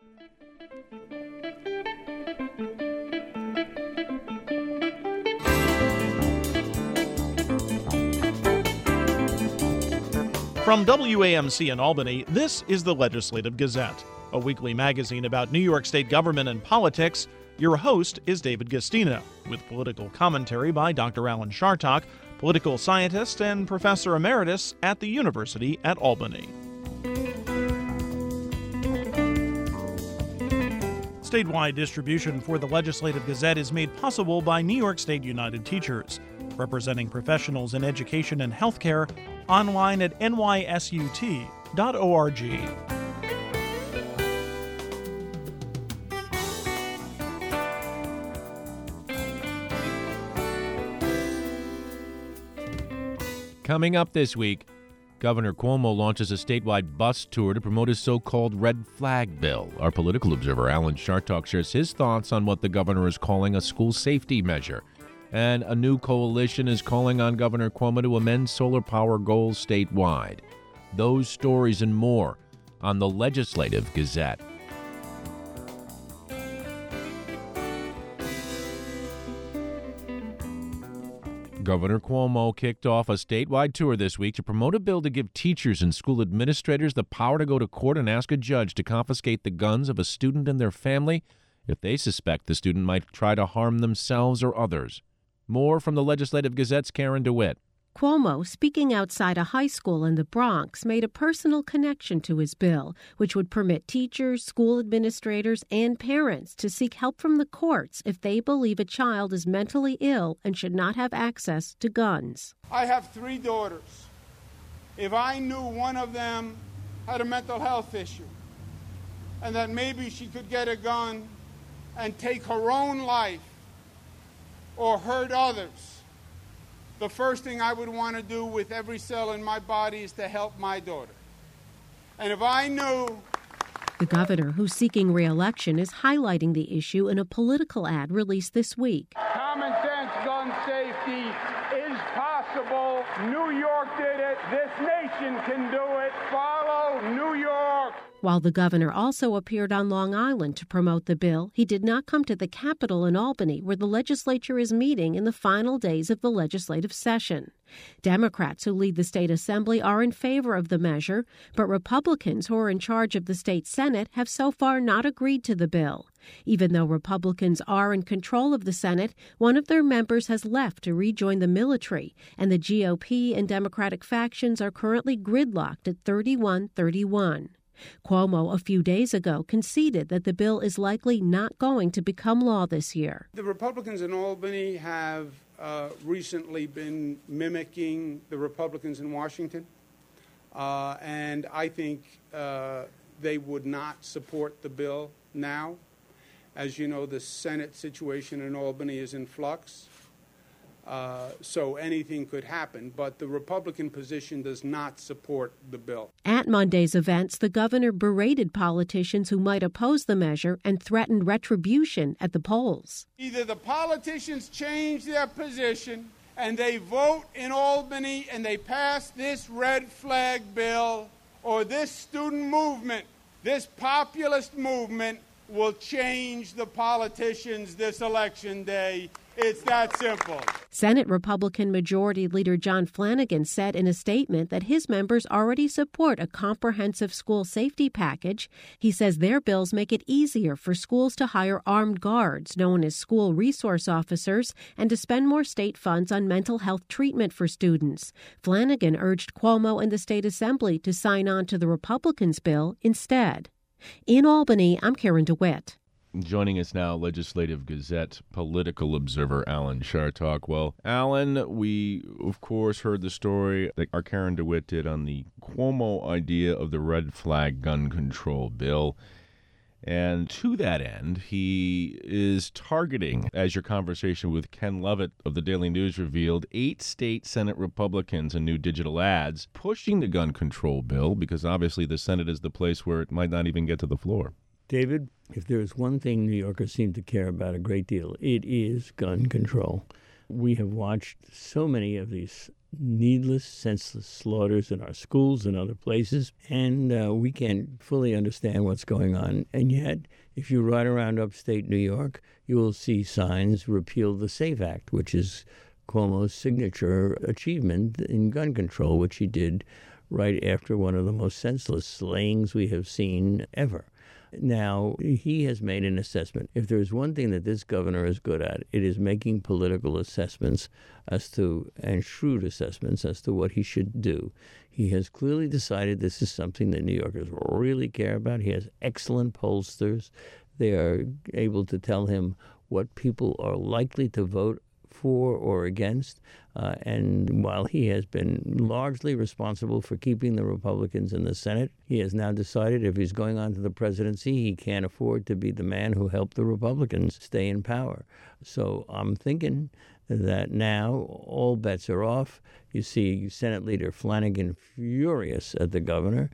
From WAMC in Albany, this is the Legislative Gazette, a weekly magazine about New York State government and politics. Your host is David Gastino, with political commentary by Dr. Alan Chartock, political scientist and professor emeritus at the University at Albany. Statewide distribution for the Legislative Gazette is made possible by New York State United Teachers, representing professionals in education and healthcare, online at nysut.org. Coming up this week, Governor Cuomo launches a statewide bus tour to promote his so-called red flag bill. Our political observer, Alan Chartock, shares his thoughts on what the governor is calling a school safety measure. And a new coalition is calling on Governor Cuomo to amend solar power goals statewide. Those stories and more on the Legislative Gazette. Governor Cuomo kicked off a statewide tour this week to promote a bill to give teachers and school administrators the power to go to court and ask a judge to confiscate the guns of a student and their family if they suspect the student might try to harm themselves or others. More from the Legislative Gazette's Karen DeWitt. Cuomo, speaking outside a high school in the Bronx, made a personal connection to his bill, which would permit teachers, school administrators, and parents to seek help from the courts if they believe a child is mentally ill and should not have access to guns. I have 3 daughters. If I knew one of them had a mental health issue and that maybe she could get a gun and take her own life or hurt others, the first thing I would want to do with every cell in my body is to help my daughter. And if I knew... The governor, who's seeking re-election, is highlighting the issue in a political ad released this week. Common sense gun safety is possible. New York did it. This nation can do it. Follow New York. While the governor also appeared on Long Island to promote the bill, he did not come to the Capitol in Albany, where the legislature is meeting in the final days of the legislative session. Democrats who lead the state assembly are in favor of the measure, but Republicans who are in charge of the state Senate have so far not agreed to the bill. Even though Republicans are in control of the Senate, one of their members has left to rejoin the military, and the GOP and Democratic factions are currently gridlocked at 31-31. Cuomo, a few days ago, conceded that the bill is likely not going to become law this year. The Republicans in Albany have recently been mimicking the Republicans in Washington, and I think they would not support the bill now. As you know, the Senate situation in Albany is in flux. So anything could happen, but the Republican position does not support the bill. At Monday's events, the governor berated politicians who might oppose the measure and threatened retribution at the polls. Either the politicians change their position and they vote in Albany and they pass this red flag bill, or this student movement, this populist movement, will change the politicians this election day. It's that simple. Senate Republican Majority Leader John Flanagan said in a statement that his members already support a comprehensive school safety package. He says their bills make it easier for schools to hire armed guards, known as school resource officers, and to spend more state funds on mental health treatment for students. Flanagan urged Cuomo and the state assembly to sign on to the Republicans' bill instead. In Albany, I'm Karen DeWitt. Joining us now, Legislative Gazette political observer Alan Chartock. Well, Alan, we, of course, heard the story that our Karen DeWitt did on the Cuomo idea of the red flag gun control bill. And to that end, he is targeting, as your conversation with Ken Lovett of the Daily News revealed, 8 state Senate Republicans and new digital ads pushing the gun control bill because obviously the Senate is the place where it might not even get to the floor. David, if there is one thing New Yorkers seem to care about a great deal, it is gun control. We have watched so many of these needless, senseless slaughters in our schools and other places, and we can't fully understand what's going on. And yet, if you ride around upstate New York, you will see signs repeal the SAFE Act, which is Cuomo's signature achievement in gun control, which he did right after one of the most senseless slayings we have seen ever. Now, he has made an assessment. If there's one thing that this governor is good at, it is making political assessments and shrewd assessments as to what he should do. He has clearly decided this is something that New Yorkers really care about. He has excellent pollsters. They are able to tell him what people are likely to vote for or against. And while he has been largely responsible for keeping the Republicans in the Senate, he has now decided if he's going on to the presidency, he can't afford to be the man who helped the Republicans stay in power. So I'm thinking that now all bets are off. You see Senate Leader Flanagan furious at the governor,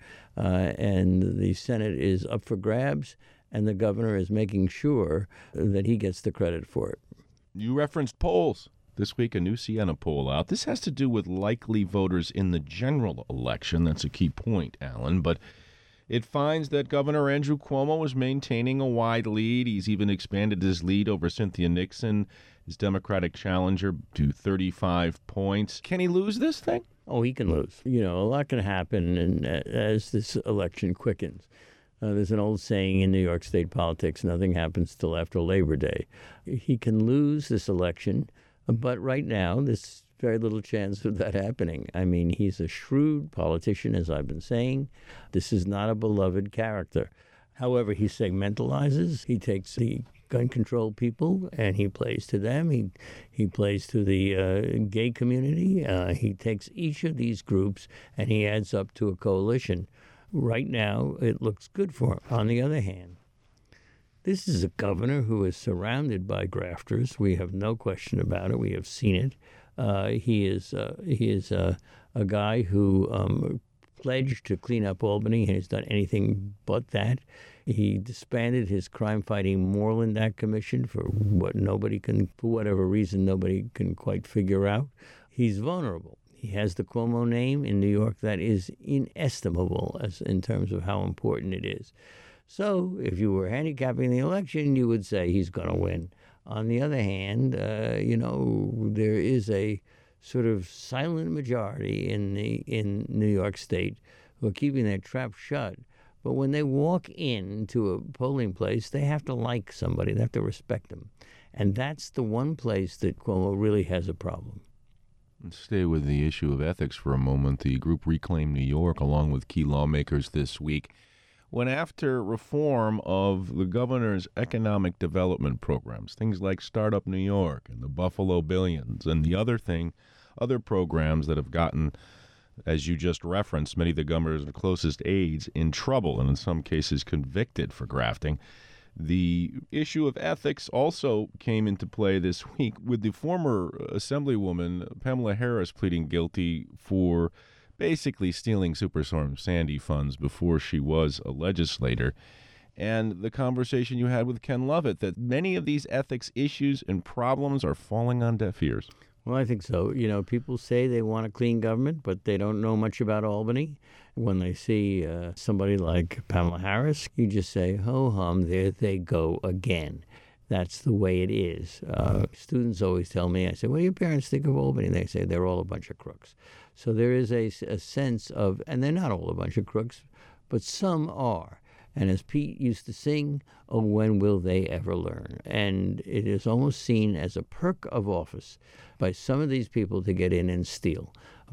and the Senate is up for grabs, and the governor is making sure that he gets the credit for it. You referenced polls. This week, a new Siena poll out. This has to do with likely voters in the general election. That's a key point, Alan. But it finds that Governor Andrew Cuomo is maintaining a wide lead. He's even expanded his lead over Cynthia Nixon, his Democratic challenger, to 35 points. Can he lose this thing? Oh, he can lose. You know, a lot can happen as this election quickens. There's an old saying in New York State politics, nothing happens till after Labor Day. He can lose this election, but right now there's very little chance of that happening. I mean, he's a shrewd politician, as I've been saying. This is not a beloved character. However, he segmentalizes. He takes the gun control people and he plays to them. He plays to the gay community. He takes each of these groups and he adds up to a coalition. Right now, it looks good for him. On the other hand, this is a governor who is surrounded by grafters. We have no question about it. We have seen it. He is a guy who pledged to clean up Albany and has done anything but that. He disbanded his crime-fighting Moreland Act Commission for whatever reason nobody can quite figure out. He's vulnerable. He has the Cuomo name in New York that is inestimable in terms of how important it is. So if you were handicapping the election, you would say he's going to win. On the other hand, there is a sort of silent majority in New York State who are keeping their trap shut. But when they walk into a polling place, they have to like somebody. They have to respect them. And that's the one place that Cuomo really has a problem. Let's stay with the issue of ethics for a moment. The group Reclaim New York, along with key lawmakers this week, went after reform of the governor's economic development programs, things like Startup New York and the Buffalo Billions and the other programs that have gotten, as you just referenced, many of the governor's closest aides in trouble and in some cases convicted for grafting. The issue of ethics also came into play this week with the former Assemblywoman Pamela Harris pleading guilty for basically stealing Superstorm Sandy funds before she was a legislator. And the conversation you had with Ken Lovett, that many of these ethics issues and problems are falling on deaf ears. Well, I think so. You know, people say they want a clean government, but they don't know much about Albany. When they see somebody like Pamela Harris, you just say, ho-hum, there they go again. That's the way it is. Students always tell me, I say, what do your parents think of Albany? And they say, they're all a bunch of crooks. So there is a sense of, and they're not all a bunch of crooks, but some are. And as Pete used to sing, oh, when will they ever learn? And it is almost seen as a perk of office by some of these people to get in and steal.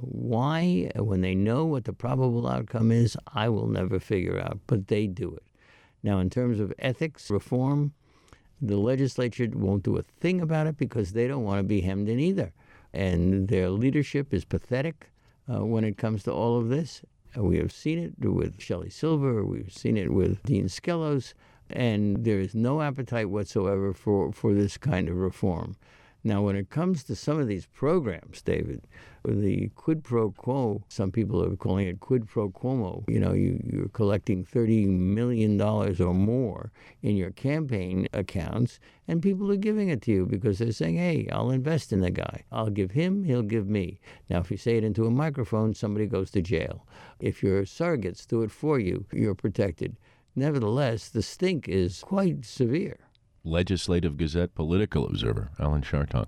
Why? When they know what the probable outcome is, I will never figure out, but they do it. Now, in terms of ethics reform, the legislature won't do a thing about it because they don't want to be hemmed in either. And their leadership is pathetic when it comes to all of this. We have seen it with Shelley Silver. We've seen it with Dean Skelos. And there is no appetite whatsoever for this kind of reform. Now, when it comes to some of these programs, David, the quid pro quo, some people are calling it quid pro quo. You're collecting $30 million or more in your campaign accounts, and people are giving it to you because they're saying, hey, I'll invest in the guy. I'll give him, he'll give me. Now, if you say it into a microphone, somebody goes to jail. If your surrogates do it for you, you're protected. Nevertheless, the stink is quite severe. Legislative Gazette political observer Alan Chartock.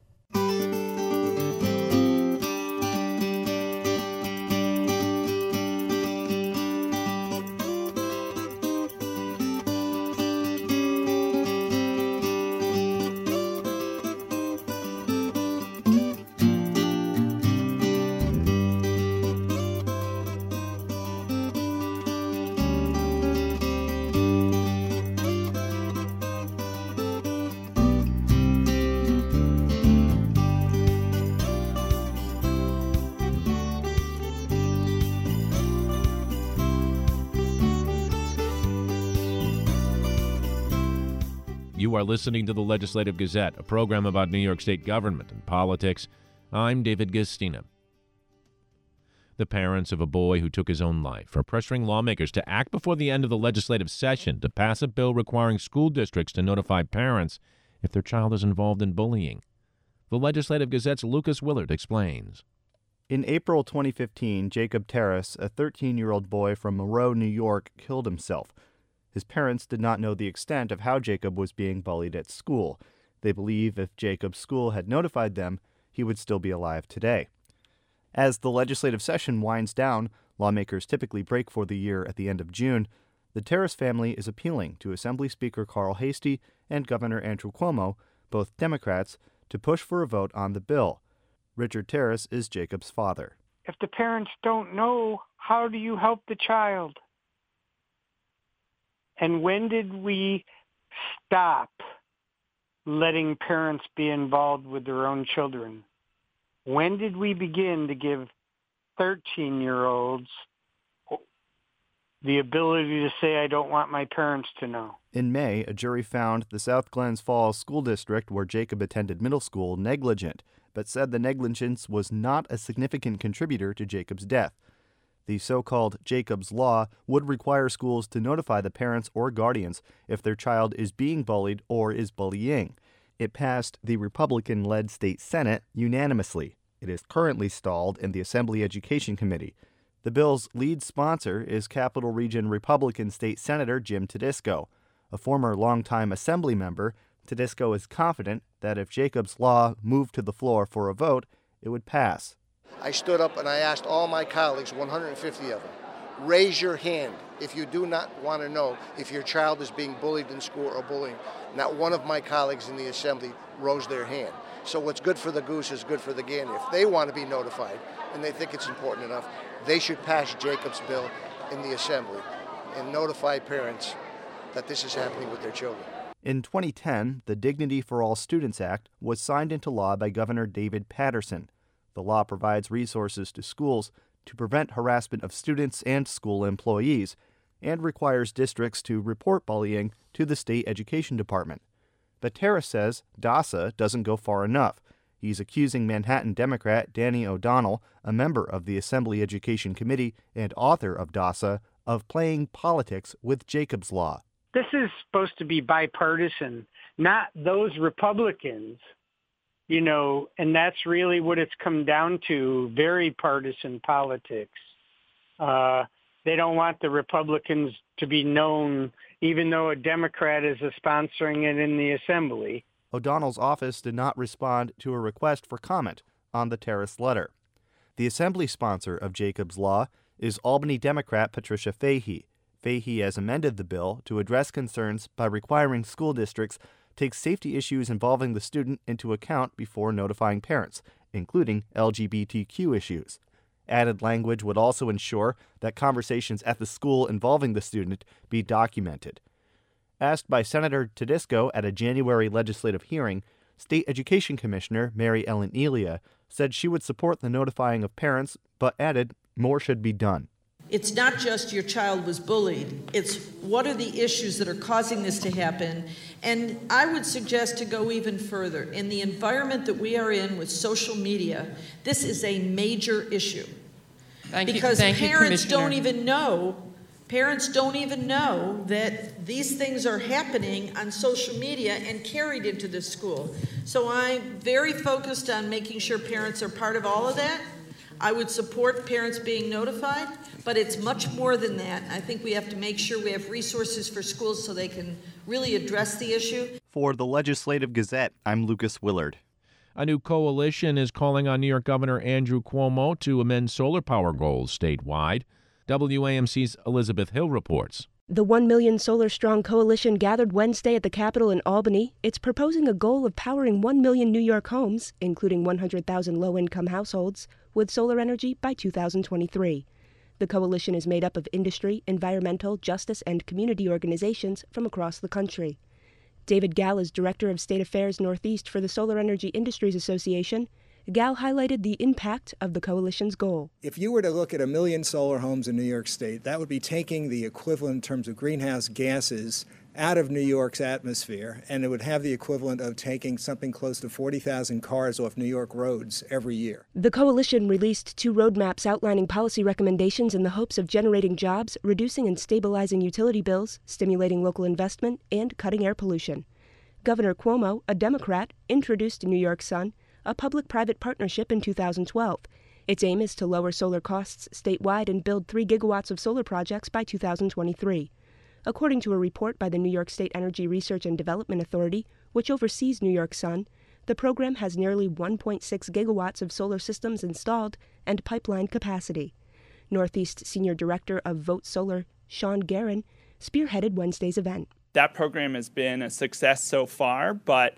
You are listening to the Legislative Gazette, a program about New York State government and politics. I'm David Gastina. The parents of a boy who took his own life are pressuring lawmakers to act before the end of the legislative session to pass a bill requiring school districts to notify parents if their child is involved in bullying. The Legislative Gazette's Lucas Willard explains. In April 2015, Jacob Terrace, a 13-year-old boy from Moreau, New York, killed himself. His parents did not know the extent of how Jacob was being bullied at school. They believe if Jacob's school had notified them, he would still be alive today. As the legislative session winds down, lawmakers typically break for the year at the end of June. The Terrace family is appealing to Assembly Speaker Carl Heastie and Governor Andrew Cuomo, both Democrats, to push for a vote on the bill. Richard Terrace is Jacob's father. If the parents don't know, how do you help the child? And when did we stop letting parents be involved with their own children? When did we begin to give 13-year-olds the ability to say, I don't want my parents to know? In May, a jury found the South Glens Falls School District, where Jacob attended middle school, negligent, but said the negligence was not a significant contributor to Jacob's death. The so-called Jacob's Law would require schools to notify the parents or guardians if their child is being bullied or is bullying. It passed the Republican-led state Senate unanimously. It is currently stalled in the Assembly Education Committee. The bill's lead sponsor is Capital Region Republican State Senator Jim Tedisco. A former longtime Assembly member, Tedisco is confident that if Jacob's Law moved to the floor for a vote, it would pass. I stood up and I asked all my colleagues, 150 of them, raise your hand if you do not want to know if your child is being bullied in school or bullying. Not one of my colleagues in the Assembly rose their hand. So what's good for the goose is good for the gander. If they want to be notified and they think it's important enough, they should pass Jacob's bill in the Assembly and notify parents that this is happening with their children. In 2010, the Dignity for All Students Act was signed into law by Governor David Paterson. The law provides resources to schools to prevent harassment of students and school employees and requires districts to report bullying to the state education department. But Terrace says DASA doesn't go far enough. He's accusing Manhattan Democrat Danny O'Donnell, a member of the Assembly Education Committee and author of DASA, of playing politics with Jacob's Law. This is supposed to be bipartisan, not those Republicans, and that's really what it's come down to, very partisan politics. They don't want the Republicans to be known, even though a Democrat is sponsoring it in the Assembly. O'Donnell's office did not respond to a request for comment on the Terrace letter. The Assembly sponsor of Jacob's Law is Albany Democrat Patricia Fahey. Fahey has amended the bill to address concerns by requiring school districts take safety issues involving the student into account before notifying parents, including LGBTQ issues. Added language would also ensure that conversations at the school involving the student be documented. Asked by Senator Tedisco at a January legislative hearing, State Education Commissioner Mary Ellen Elia said she would support the notifying of parents, but added more should be done. It's not just your child was bullied. It's what are the issues that are causing this to happen. And I would suggest to go even further. In the environment that we are in with social media, this is a major issue. Because parents don't even know that these things are happening on social media and carried into the school. So I'm very focused on making sure parents are part of all of that. I would support parents being notified, but it's much more than that. I think we have to make sure we have resources for schools so they can really address the issue. For the Legislative Gazette, I'm Lucas Willard. A new coalition is calling on New York Governor Andrew Cuomo to amend solar power goals statewide. WAMC's Elizabeth Hill reports. The 1 million Solar Strong coalition gathered Wednesday at the Capitol in Albany. It's proposing a goal of powering 1 million New York homes, including 100,000 low-income households, with solar energy by 2023. The coalition is made up of industry, environmental, justice, and community organizations from across the country. David Gall is Director of State Affairs Northeast for the Solar Energy Industries Association. Gall highlighted the impact of the coalition's goal. If you were to look at 1 million solar homes in New York State, that would be taking the equivalent in terms of greenhouse gases out of New York's atmosphere, and it would have the equivalent of taking something close to 40,000 cars off New York roads every year. The coalition released 2 roadmaps outlining policy recommendations in the hopes of generating jobs, reducing and stabilizing utility bills, stimulating local investment, and cutting air pollution. Governor Cuomo, a Democrat, introduced to New York Sun a public-private partnership in 2012. Its aim is to lower solar costs statewide and build 3 gigawatts of solar projects by 2023. According to a report by the New York State Energy Research and Development Authority, which oversees New York Sun, the program has nearly 1.6 gigawatts of solar systems installed and pipeline capacity. Northeast Senior Director of Vote Solar, Sean Guerin, spearheaded Wednesday's event. That program has been a success so far, but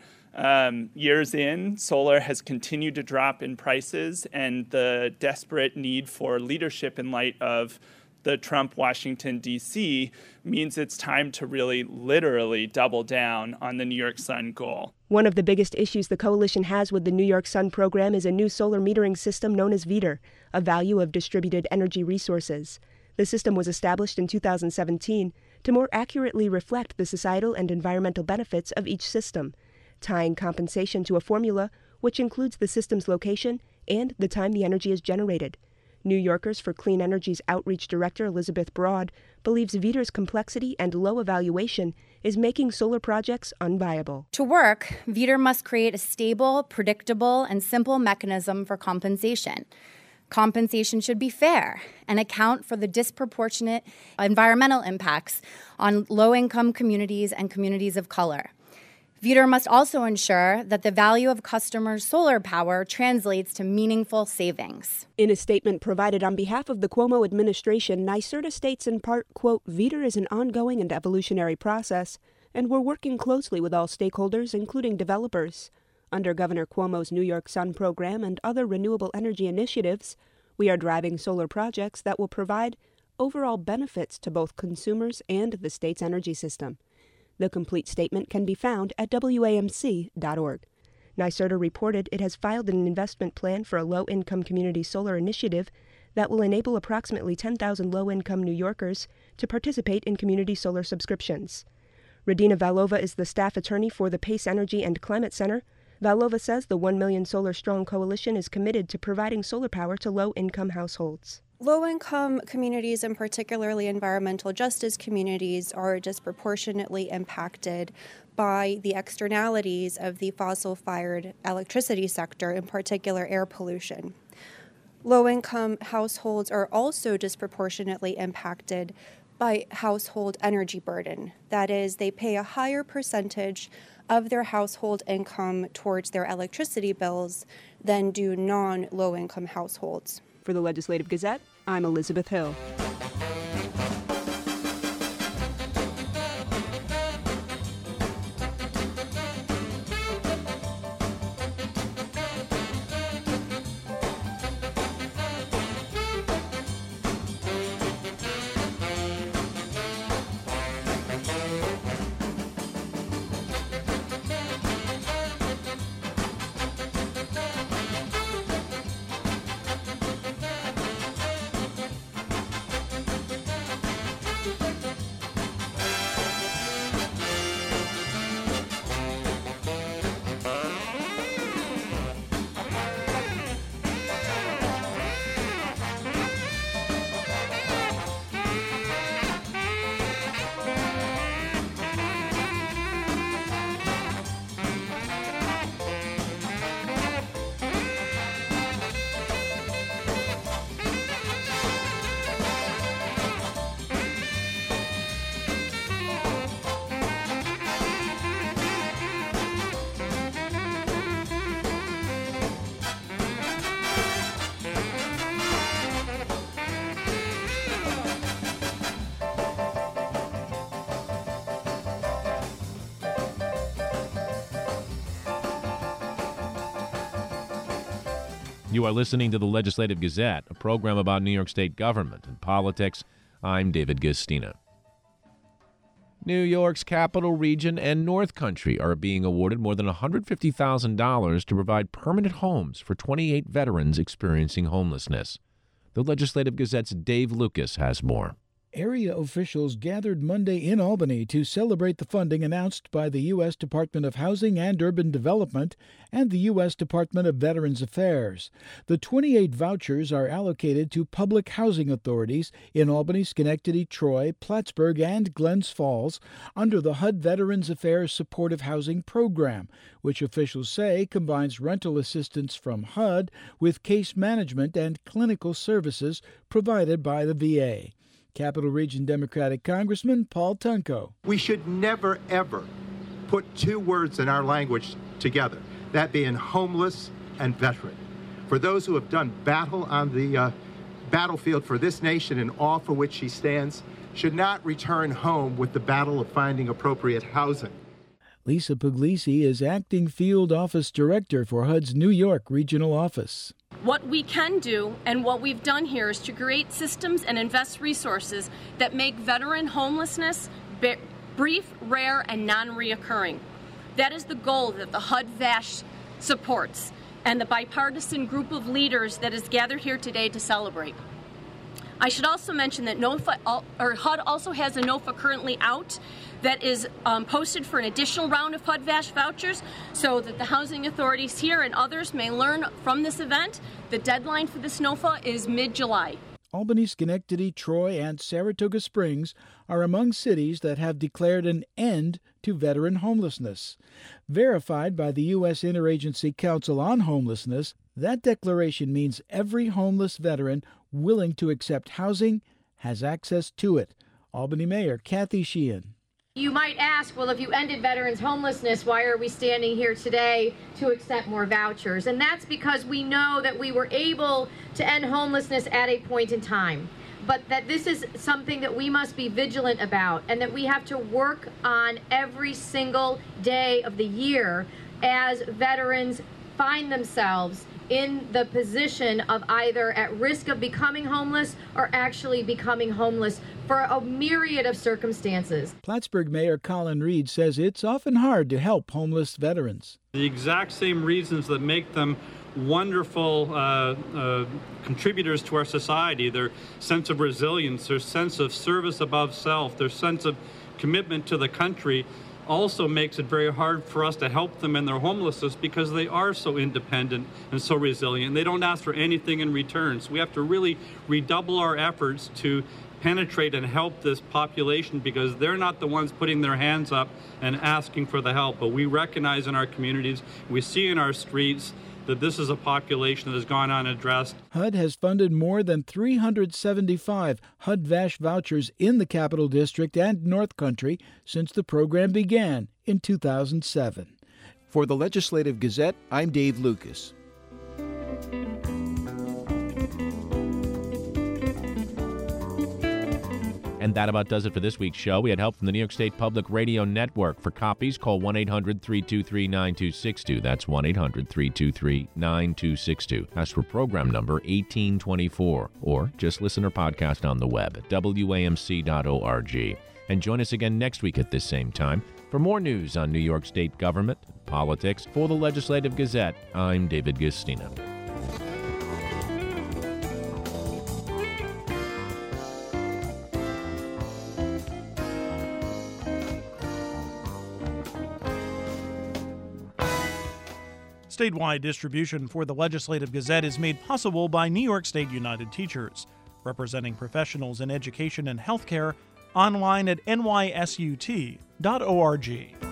years in, solar has continued to drop in prices, and the desperate need for leadership in light of the Trump Washington, D.C. means it's time to really literally double down on the New York Sun goal. One of the biggest issues the coalition has with the New York Sun program is a new solar metering system known as VETR, a value of distributed energy resources. The system was established in 2017 to more accurately reflect the societal and environmental benefits of each system, tying compensation to a formula which includes the system's location and the time the energy is generated. New Yorkers for Clean Energy's outreach director, Elizabeth Broad, believes VETR's complexity and low evaluation is making solar projects unviable. To work, VETR must create a stable, predictable, and simple mechanism for compensation. Compensation should be fair and account for the disproportionate environmental impacts on low-income communities and communities of color. VETR must also ensure that the value of customers' solar power translates to meaningful savings. In a statement provided on behalf of the Cuomo administration, NYSERDA states in part, quote, VETR is an ongoing and evolutionary process, and we're working closely with all stakeholders, including developers. Under Governor Cuomo's New York Sun program and other renewable energy initiatives, we are driving solar projects that will provide overall benefits to both consumers and the state's energy system. The complete statement can be found at WAMC.org. NYSERDA reported it has filed an investment plan for a low-income community solar initiative that will enable approximately 10,000 low-income New Yorkers to participate in community solar subscriptions. Radina Valova is the staff attorney for the Pace Energy and Climate Center. Valova says the 1 Million Solar Strong coalition is committed to providing solar power to low-income households. Low-income communities, and particularly environmental justice communities, are disproportionately impacted by the externalities of the fossil-fired electricity sector, in particular air pollution. Low-income households are also disproportionately impacted by household energy burden. That is, they pay a higher percentage of their household income towards their electricity bills than do non-low-income households. For the Legislative Gazette, I'm Elizabeth Hill. You are listening to the Legislative Gazette, a program about New York State government and politics. I'm David Gastina. New York's Capital Region and North Country are being awarded more than $150,000 to provide permanent homes for 28 veterans experiencing homelessness. The Legislative Gazette's Dave Lucas has more. Area officials gathered Monday in Albany to celebrate the funding announced by the U.S. Department of Housing and Urban Development and the U.S. Department of Veterans Affairs. The 28 vouchers are allocated to public housing authorities in Albany, Schenectady, Troy, Plattsburgh, and Glens Falls under the HUD Veterans Affairs Supportive Housing Program, which officials say combines rental assistance from HUD with case management and clinical services provided by the VA. Capital Region Democratic Congressman Paul Tunko. We should never, ever put two words in our language together, that being homeless and veteran. For those who have done battle on the battlefield for this nation and all for which she stands, should not return home with the battle of finding appropriate housing. Lisa Puglisi is Acting Field Office Director for HUD's New York Regional Office. What we can do and what we've done here is to create systems and invest resources that make veteran homelessness brief, rare, and non-reoccurring. That is the goal that the HUD-VASH supports and the bipartisan group of leaders that is gathered here today to celebrate. I should also mention that HUD also has a NOFA currently out that is posted for an additional round of HUD-VASH vouchers so that the housing authorities here and others may learn from this event. The deadline for this NOFA is mid-July. Albany, Schenectady, Troy, and Saratoga Springs are among cities that have declared an end to veteran homelessness. Verified by the U.S. Interagency Council on Homelessness, that declaration means every homeless veteran willing to accept housing has access to it. Albany Mayor Kathy Sheehan. You might ask, well, if you ended veterans' homelessness, why are we standing here today to accept more vouchers? And that's because we know that we were able to end homelessness at a point in time, but that this is something that we must be vigilant about and that we have to work on every single day of the year as veterans find themselves in the position of either at risk of becoming homeless or actually becoming homeless for a myriad of circumstances. Plattsburgh Mayor Colin Reed says it's often hard to help homeless veterans. The exact same reasons that make them wonderful contributors to our society, their sense of resilience, their sense of service above self, their sense of commitment to the country, also makes it very hard for us to help them in their homelessness because they are so independent and so resilient. They don't ask for anything in return. So we have to really redouble our efforts to penetrate and help this population because they're not the ones putting their hands up and asking for the help. But we recognize in our communities, we see in our streets that this is a population that has gone unaddressed. HUD has funded more than 375 HUD-VASH vouchers in the Capital District and North Country since the program began in 2007. For the Legislative Gazette, I'm Dave Lucas. And that about does it for this week's show. We had help from the New York State Public Radio Network. For copies, call 1-800-323-9262. That's 1-800-323-9262. Ask for program number 1824. Or just listen or podcast on the web at WAMC.org. And join us again next week at this same time for more news on New York State government and politics. For the Legislative Gazette, I'm David Gastina. Statewide distribution for the Legislative Gazette is made possible by New York State United Teachers, representing professionals in education and healthcare, online at nysut.org.